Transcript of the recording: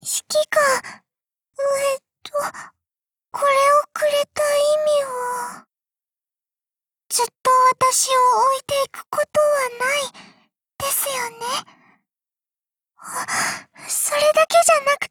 指揮官、これをくれた意味を。ずっと私を置いていくことはない、ですよね。それだけじゃなく